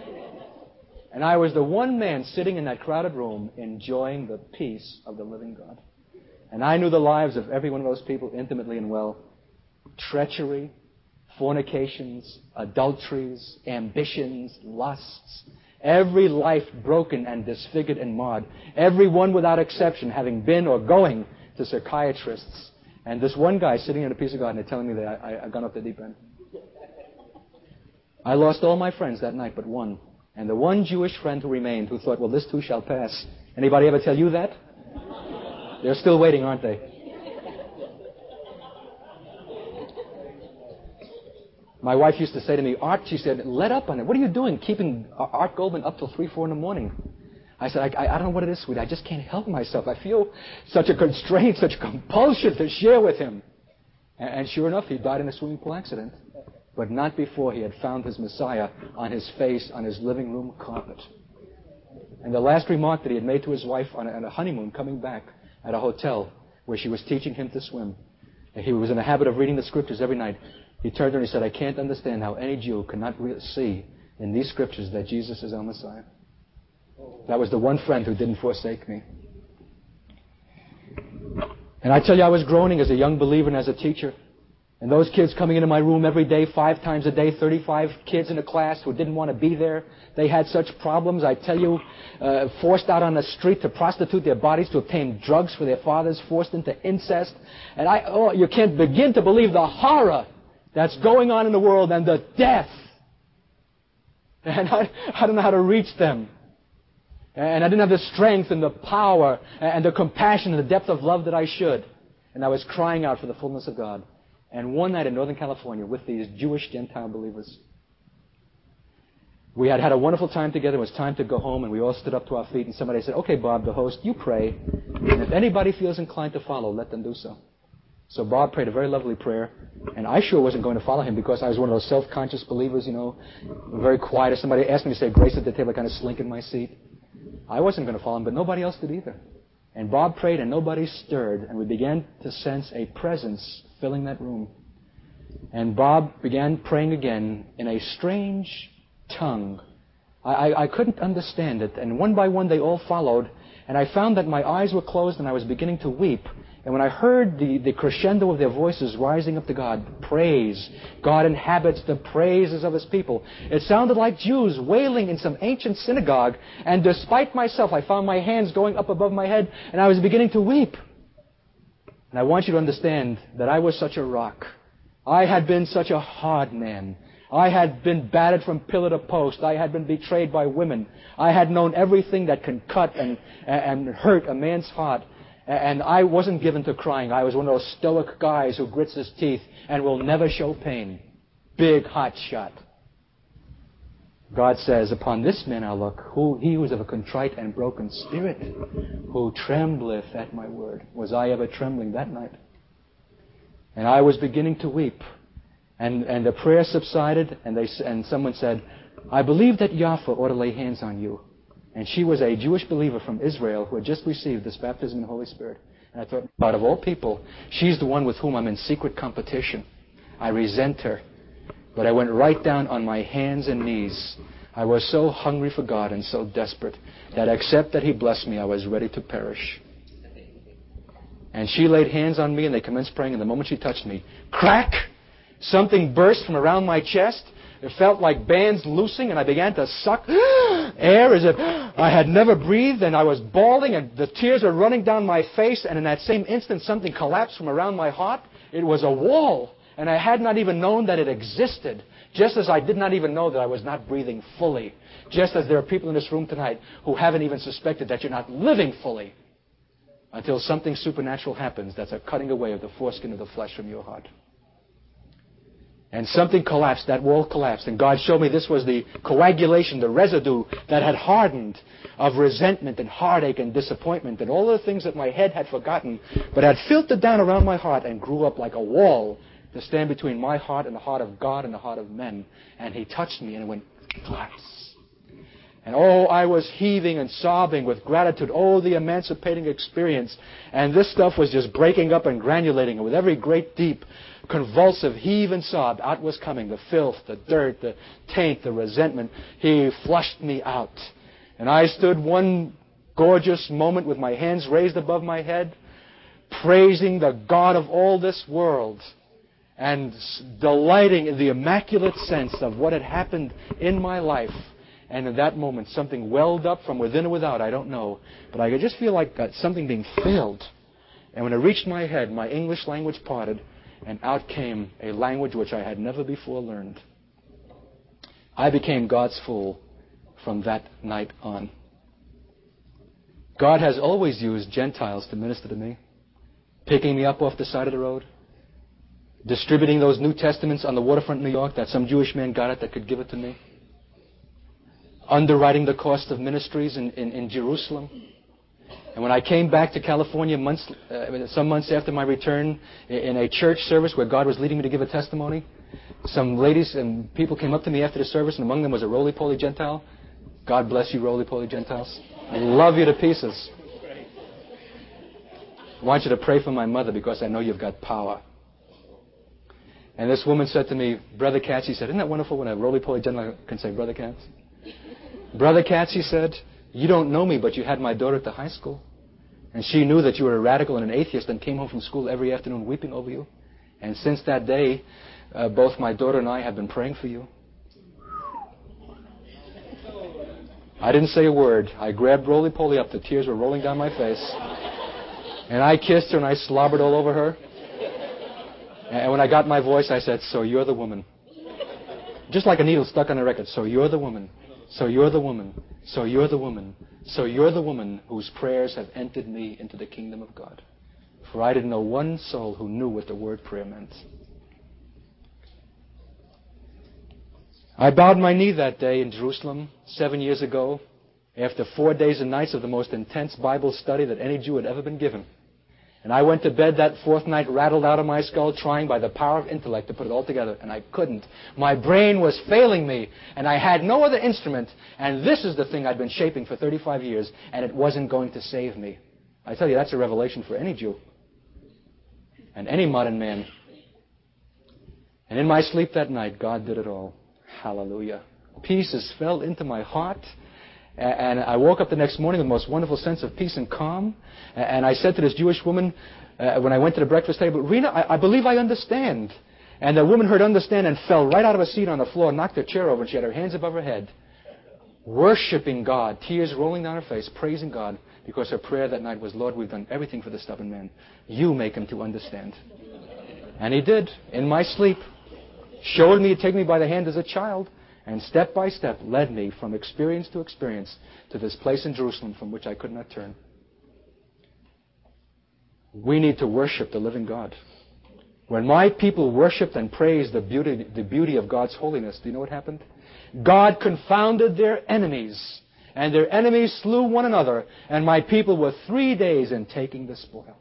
And I was the one man sitting in that crowded room enjoying the peace of the living God. And I knew the lives of every one of those people intimately and well. Treachery, fornications, adulteries, ambitions, lusts. Every life broken and disfigured and marred. Every one without exception having been or going to psychiatrists. And this one guy sitting in a piece of garden and telling me that I, I, I've gone off the deep end. I lost all my friends that night but one. And the one Jewish friend who remained who thought, well, this too shall pass. Anybody ever tell you that? They're still waiting, aren't they? My wife used to say to me, Art, she said, let up on it. What are you doing, keeping Art Goldman up till three, four in the morning? I said, I, I, I don't know what it is, sweetie. I just can't help myself. I feel such a constraint, such a compulsion to share with him. And, and sure enough, he died in a swimming pool accident. But not before he had found his Messiah on his face, on his living room carpet. And the last remark that he had made to his wife on a, on a honeymoon coming back at a hotel where she was teaching him to swim. And he was in the habit of reading the Scriptures every night. He turned to her and he said, I can't understand how any Jew cannot re- see in these Scriptures that Jesus is our Messiah. That was the one friend who didn't forsake me. And I tell you, I was groaning as a young believer and as a teacher. And those kids coming into my room every day, five times a day, thirty-five kids in a class who didn't want to be there. They had such problems, I tell you, uh, forced out on the street to prostitute their bodies, to obtain drugs for their fathers, forced into incest. And I, oh, you can't begin to believe the horror that's going on in the world and the death. And I, I don't know how to reach them. And I didn't have the strength and the power and the compassion and the depth of love that I should. And I was crying out for the fullness of God. And one night in Northern California with these Jewish Gentile believers, we had had a wonderful time together. It was time to go home, and we all stood up to our feet. And somebody said, okay, Bob, the host, you pray. And if anybody feels inclined to follow, let them do so. So Bob prayed a very lovely prayer, and I sure wasn't going to follow him because I was one of those self-conscious believers, you know, very quiet. If somebody asked me to say grace at the table, I kind of slink in my seat. I wasn't going to follow him, but nobody else did either. And Bob prayed, and nobody stirred, and we began to sense a presence filling that room. And Bob began praying again in a strange tongue. I, I, I couldn't understand it, and one by one they all followed, and I found that my eyes were closed and I was beginning to weep. And when I heard the, the crescendo of their voices rising up to God, praise, God inhabits the praises of His people. It sounded like Jews wailing in some ancient synagogue. And despite myself, I found my hands going up above my head, and I was beginning to weep. And I want you to understand that I was such a rock. I had been such a hard man. I had been battered from pillar to post. I had been betrayed by women. I had known everything that can cut and, and hurt a man's heart. And I wasn't given to crying. I was one of those stoic guys who grits his teeth and will never show pain. Big hot shot. God says, upon this man I look, who he who is of a contrite and broken spirit, who trembleth at my word. Was I ever trembling that night? And I was beginning to weep. And, and the prayer subsided, and, they, and someone said, I believe that Yafa ought to lay hands on you. And she was a Jewish believer from Israel who had just received this baptism in the Holy Spirit. And I thought, out of all people, she's the one with whom I'm in secret competition. I resent her. But I went right down on my hands and knees. I was so hungry for God and so desperate that except that He blessed me, I was ready to perish. And she laid hands on me and they commenced praying. And the moment she touched me, crack! Something burst from around my chest. It felt like bands loosing, and I began to suck air as if I had never breathed, and I was bawling, and the tears were running down my face, and in that same instant, something collapsed from around my heart. It was a wall, and I had not even known that it existed, just as I did not even know that I was not breathing fully, just as there are people in this room tonight who haven't even suspected that you're not living fully until something supernatural happens that's a cutting away of the foreskin of the flesh from your heart. And something collapsed, that wall collapsed. And God showed me this was the coagulation, the residue that had hardened of resentment and heartache and disappointment and all the things that my head had forgotten, but had filtered down around my heart and grew up like a wall to stand between my heart and the heart of God and the heart of men. And He touched me and it went collapse. And oh, I was heaving and sobbing with gratitude. Oh, the emancipating experience. And this stuff was just breaking up and granulating. And with every great deep convulsive heave and sob, out was coming the filth, the dirt, the taint, the resentment. He flushed me out. And I stood one gorgeous moment with my hands raised above my head, praising the God of all this world and delighting in the immaculate sense of what had happened in my life. And in that moment, something welled up from within or without, I don't know. But I could just feel like something being filled. And when it reached my head, my English language parted, and out came a language which I had never before learned. I became God's fool from that night on. God has always used Gentiles to minister to me, picking me up off the side of the road, distributing those New Testaments on the waterfront in New York that some Jewish man got it that could give it to me, underwriting the cost of ministries in, in, in Jerusalem. And when I came back to California months, uh, some months after my return, in a church service where God was leading me to give a testimony, some ladies and people came up to me after the service, and among them was a roly-poly Gentile. God bless you, roly-poly Gentiles. I love you to pieces. I want you to pray for my mother because I know you've got power. And this woman said to me, Brother Katz, he said, isn't that wonderful when a roly-poly Gentile can say, Brother Katz? Brother Katz, he said, you don't know me, but you had my daughter at the high school. And she knew that you were a radical and an atheist and came home from school every afternoon weeping over you. And since that day, uh, both my daughter and I have been praying for you. I didn't say a word. I grabbed roly-poly up. The tears were rolling down my face. And I kissed her and I slobbered all over her. And when I got my voice, I said, so you're the woman. Just like a needle stuck on a record. So you're the woman. So you're the woman. So you're the woman. So you're the woman whose prayers have entered me into the kingdom of God. For I didn't know one soul who knew what the word prayer meant. I bowed my knee that day in Jerusalem seven years ago after four days and nights of the most intense Bible study that any Jew had ever been given. And I went to bed that fourth night rattled out of my skull, trying by the power of intellect to put it all together. And I couldn't. My brain was failing me. And I had no other instrument. And this is the thing I'd been shaping for thirty-five years. And it wasn't going to save me. I tell you, that's a revelation for any Jew. And any modern man. And in my sleep that night, God did it all. Hallelujah. Pieces fell into my heart. And I woke up the next morning with the most wonderful sense of peace and calm. And I said to this Jewish woman, uh, when I went to the breakfast table, Rena, I, I believe I understand. And the woman heard understand and fell right out of her seat on the floor, knocked her chair over, and she had her hands above her head, worshiping God, tears rolling down her face, praising God, because her prayer that night was, Lord, we've done everything for the stubborn man. You make him to understand. And he did, in my sleep. Showed me, taking me by the hand as a child, and step by step led me from experience to experience to this place in Jerusalem from which I could not turn. We need to worship the living God. When my people worshiped and praised the beauty, the beauty of God's holiness, do you know what happened? God confounded their enemies, and their enemies slew one another, and my people were three days in taking the spoil.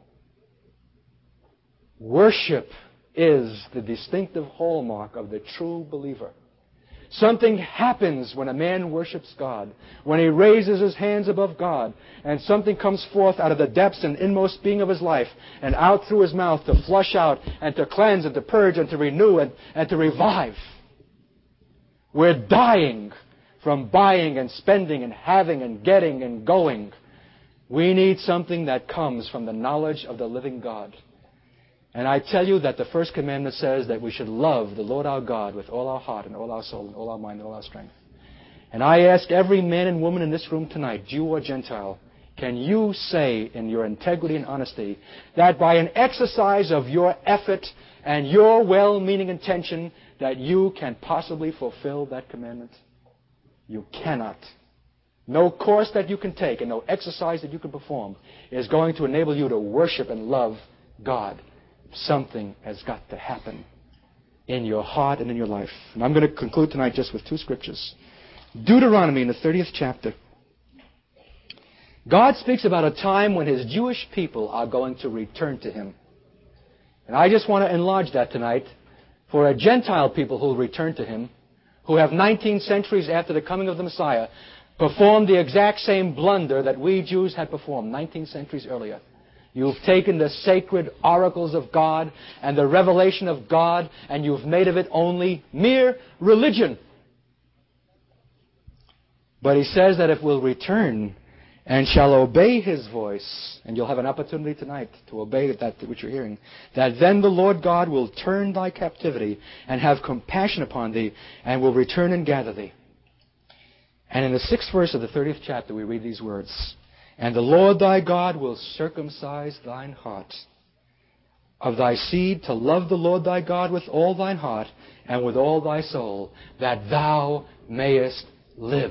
Worship is the distinctive hallmark of the true believer. Something happens when a man worships God, when he raises his hands above God, and something comes forth out of the depths and inmost being of his life and out through his mouth to flush out and to cleanse and to purge and to renew and, and to revive. We're dying from buying and spending and having and getting and going. We need something that comes from the knowledge of the living God. And I tell you that the first commandment says that we should love the Lord our God with all our heart and all our soul and all our mind and all our strength. And I ask every man and woman in this room tonight, Jew or Gentile, can you say in your integrity and honesty that by an exercise of your effort and your well-meaning intention that you can possibly fulfill that commandment? You cannot. No course that you can take and no exercise that you can perform is going to enable you to worship and love God. Something has got to happen in your heart and in your life. And I'm going to conclude tonight just with two scriptures. Deuteronomy in the thirtieth chapter. God speaks about a time when His Jewish people are going to return to Him. And I just want to enlarge that tonight for a Gentile people who will return to Him, who have nineteen centuries after the coming of the Messiah, performed the exact same blunder that we Jews had performed nineteen centuries earlier. You've taken the sacred oracles of God and the revelation of God, and you've made of it only mere religion. But He says that if we'll return and shall obey His voice, and you'll have an opportunity tonight to obey that which you're hearing, that then the Lord God will turn thy captivity and have compassion upon thee, and will return and gather thee. And in the sixth verse of the thirtieth chapter we read these words, and the Lord thy God will circumcise thine heart of thy seed to love the Lord thy God with all thine heart and with all thy soul, that thou mayest live.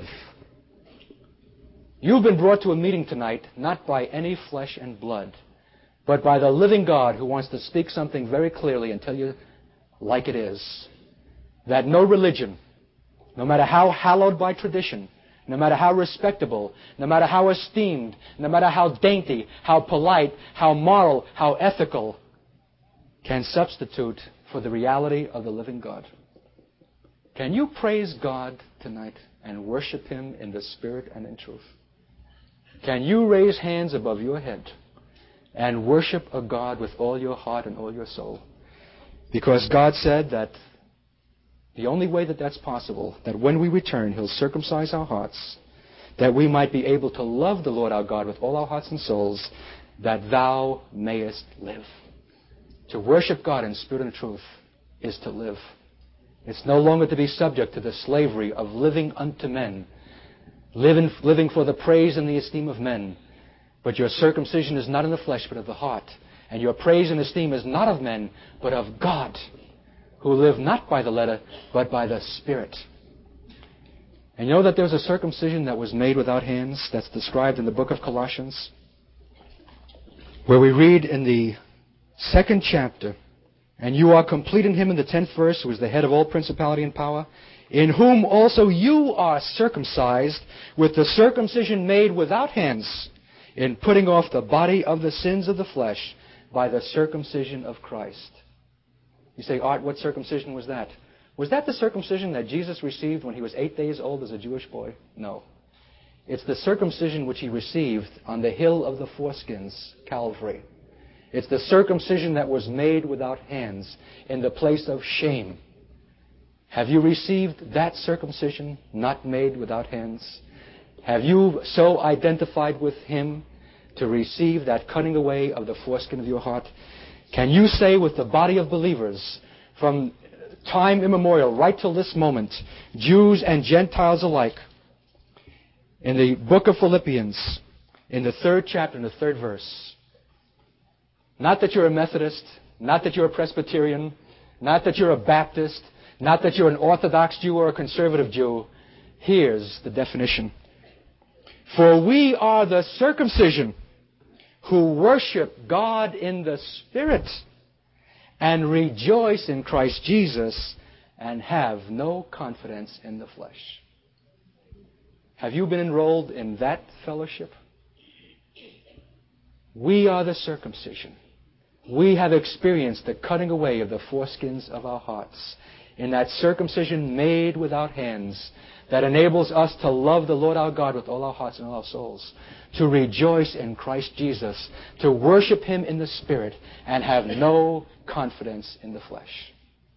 You've been brought to a meeting tonight not by any flesh and blood, but by the living God who wants to speak something very clearly and tell you like it is, that no religion, no matter how hallowed by tradition, no matter how respectable, no matter how esteemed, no matter how dainty, how polite, how moral, how ethical, can substitute for the reality of the living God. Can you praise God tonight and worship Him in the Spirit and in truth? Can you raise hands above your head and worship a God with all your heart and all your soul? Because God said that the only way that that's possible, that when we return, He'll circumcise our hearts, that we might be able to love the Lord our God with all our hearts and souls, that thou mayest live. To worship God in spirit and truth is to live. It's no longer to be subject to the slavery of living unto men, living, living for the praise and the esteem of men. But your circumcision is not in the flesh, but of the heart. And your praise and esteem is not of men, but of God, who live not by the letter, but by the Spirit. And you know that there was a circumcision that was made without hands that's described in the book of Colossians, where we read in the second chapter, and you are complete in Him in the tenth verse, who is the head of all principality and power, in whom also you are circumcised with the circumcision made without hands, in putting off the body of the sins of the flesh by the circumcision of Christ. You say, Art, what circumcision was that? Was that the circumcision that Jesus received when He was eight days old as a Jewish boy? No. It's the circumcision which He received on the hill of the foreskins, Calvary. It's the circumcision that was made without hands in the place of shame. Have you received that circumcision not made without hands? Have you so identified with Him to receive that cutting away of the foreskin of your heart? Can you say with the body of believers from time immemorial right till this moment, Jews and Gentiles alike, in the book of Philippians, in the third chapter, in the third verse, not that you're a Methodist, not that you're a Presbyterian, not that you're a Baptist, not that you're an Orthodox Jew or a conservative Jew. Here's the definition. For we are the circumcision who worship God in the Spirit and rejoice in Christ Jesus and have no confidence in the flesh. Have you been enrolled in that fellowship? We are the circumcision. We have experienced the cutting away of the foreskins of our hearts in that circumcision made without hands that enables us to love the Lord our God with all our hearts and all our souls, to rejoice in Christ Jesus, to worship Him in the Spirit, and have no confidence in the flesh.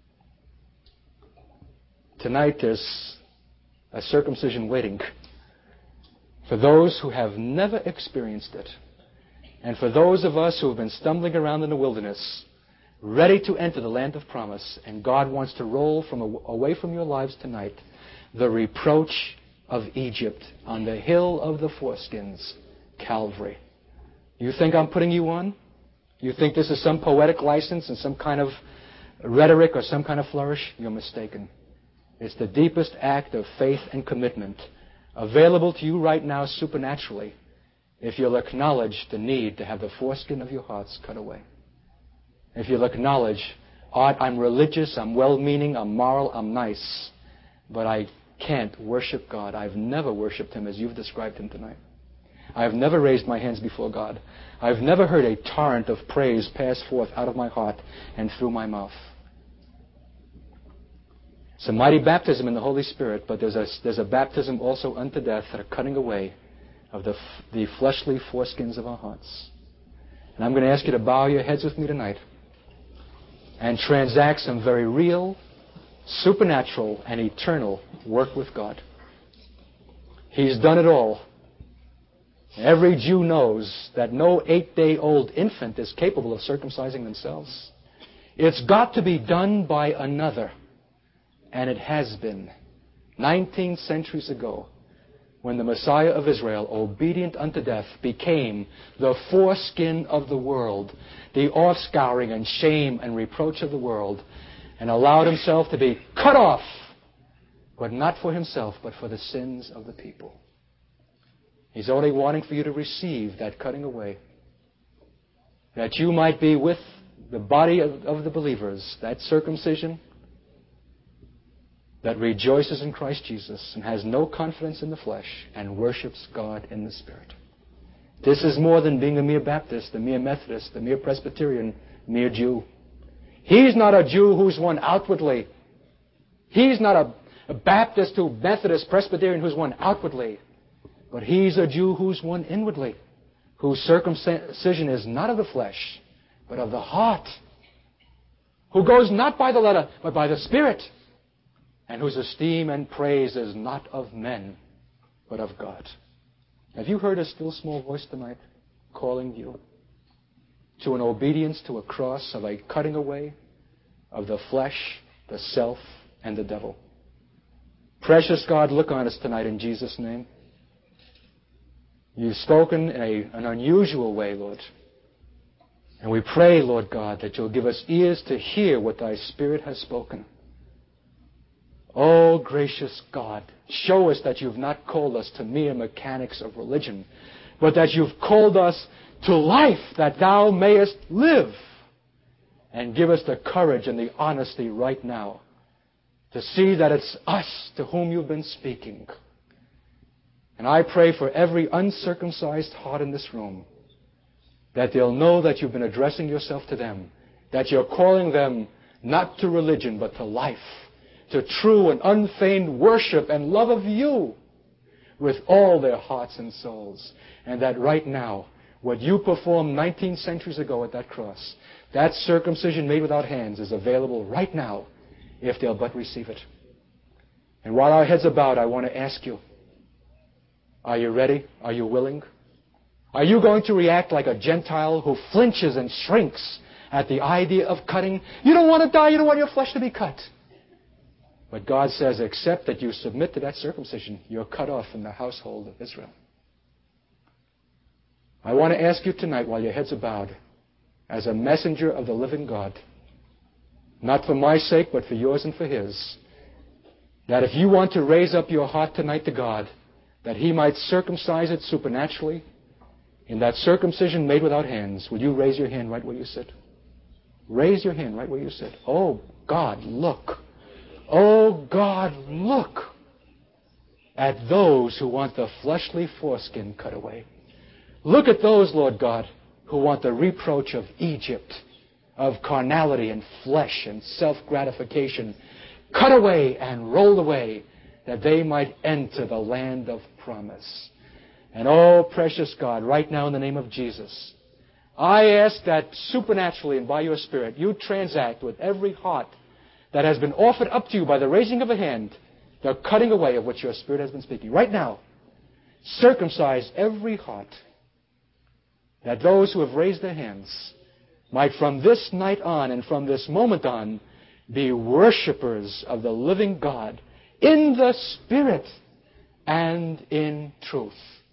Tonight there's a circumcision waiting for those who have never experienced it, and for those of us who have been stumbling around in the wilderness, ready to enter the land of promise, and God wants to roll from away from your lives tonight the reproach of Egypt on the hill of the foreskins, Calvary. You think I'm putting you on? You think this is some poetic license and some kind of rhetoric or some kind of flourish? You're mistaken. It's the deepest act of faith and commitment available to you right now supernaturally if you'll acknowledge the need to have the foreskin of your hearts cut away. If you'll acknowledge, Art, I'm religious, I'm well-meaning, I'm moral, I'm nice, but I can't worship God. I've never worshipped Him as you've described Him tonight. I've never raised my hands before God. I've never heard a torrent of praise pass forth out of my heart and through my mouth. It's a mighty baptism in the Holy Spirit, but there's a, there's a baptism also unto death, that a cutting away of the, the fleshly foreskins of our hearts. And I'm going to ask you to bow your heads with me tonight and transact some very real, supernatural, and eternal work with God. He's done it all. Every Jew knows that no eight-day-old infant is capable of circumcising themselves. It's got to be done by another. And it has been. Nineteen centuries ago, when the Messiah of Israel, obedient unto death, became the foreskin of the world, the offscouring and shame and reproach of the world, and allowed Himself to be cut off, but not for Himself, but for the sins of the people. He's only wanting for you to receive that cutting away, that you might be with the body of, of the believers, that circumcision that rejoices in Christ Jesus and has no confidence in the flesh and worships God in the Spirit. This is more than being a mere Baptist, a mere Methodist, a mere Presbyterian, mere Jew. He's not a Jew who's one outwardly. He's not a, a Baptist who Methodist, Presbyterian who's one outwardly. But he's a Jew who's one inwardly, whose circumcision is not of the flesh, but of the heart, who goes not by the letter, but by the Spirit, and whose esteem and praise is not of men, but of God. Have you heard a still small voice tonight calling you to an obedience to a cross, of a cutting away of the flesh, the self, and the devil? Precious God, look on us tonight in Jesus' name. You've spoken in a, an unusual way, Lord. And we pray, Lord God, that you'll give us ears to hear what thy Spirit has spoken. Oh, gracious God, show us that you've not called us to mere mechanics of religion, but that you've called us to life, that thou mayest live. And give us the courage and the honesty right now to see that it's us to whom you've been speaking. And I pray for every uncircumcised heart in this room, that they'll know that you've been addressing yourself to them, that you're calling them not to religion, but to life, to true and unfeigned worship and love of you with all their hearts and souls. And that right now, what you performed nineteen centuries ago at that cross, that circumcision made without hands, is available right now if they'll but receive it. And while our heads are bowed, I want to ask you, Are you ready? Are you willing? Are you going to react like a Gentile who flinches and shrinks at the idea of cutting? You don't want to die. You don't want your flesh to be cut. But God says, except that you submit to that circumcision, you're cut off from the household of Israel. I want to ask you tonight, while your heads are bowed, as a messenger of the living God, not for my sake, but for yours and for His, that if you want to raise up your heart tonight to God, that He might circumcise it supernaturally, in that circumcision made without hands, will you raise your hand right where you sit? Raise your hand right where you sit. Oh, God, look. Oh, God, look at those who want the fleshly foreskin cut away. Look at those, Lord God, who want the reproach of Egypt, of carnality and flesh and self-gratification, cut away and rolled away, that they might enter the land of promise. And oh, precious God, right now in the name of Jesus, I ask that supernaturally and by your Spirit, you transact with every heart that has been offered up to you by the raising of a hand, the cutting away of which your Spirit has been speaking. Right now, circumcise every heart, that those who have raised their hands might from this night on and from this moment on be worshipers of the living God in the Spirit and in truth.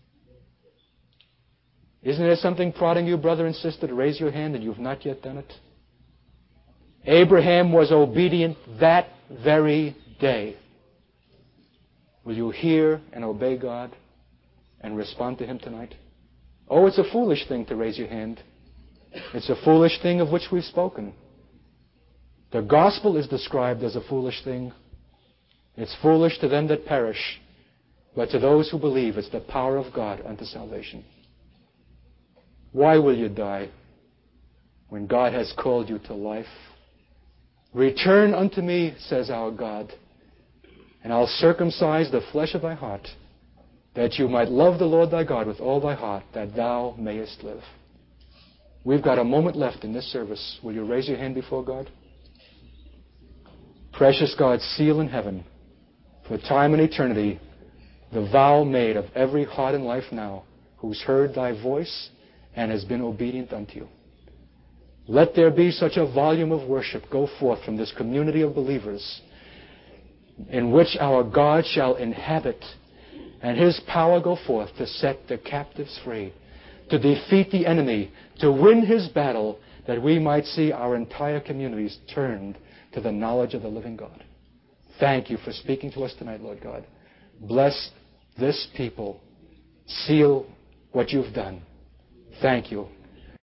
Isn't there something prodding you, brother and sister, to raise your hand and you've not yet done it? Abraham was obedient that very day. Will you hear and obey God and respond to Him tonight? Oh, it's a foolish thing to raise your hand. It's a foolish thing of which we've spoken. The gospel is described as a foolish thing. It's foolish to them that perish, but to those who believe, it's the power of God unto salvation. Why will you die when God has called you to life? Return unto me, says our God, and I'll circumcise the flesh of thy heart, that you might love the Lord thy God with all thy heart, that thou mayest live. We've got a moment left in this service. Will you raise your hand before God? Precious God, seal in heaven, for time and eternity, the vow made of every heart in life now who's heard thy voice and has been obedient unto you. Let there be such a volume of worship go forth from this community of believers in which our God shall inhabit, and His power go forth to set the captives free, to defeat the enemy, to win His battle, that we might see our entire communities turned to the knowledge of the living God. Thank you for speaking to us tonight, Lord God. Bless this people. Seal what you've done. Thank you.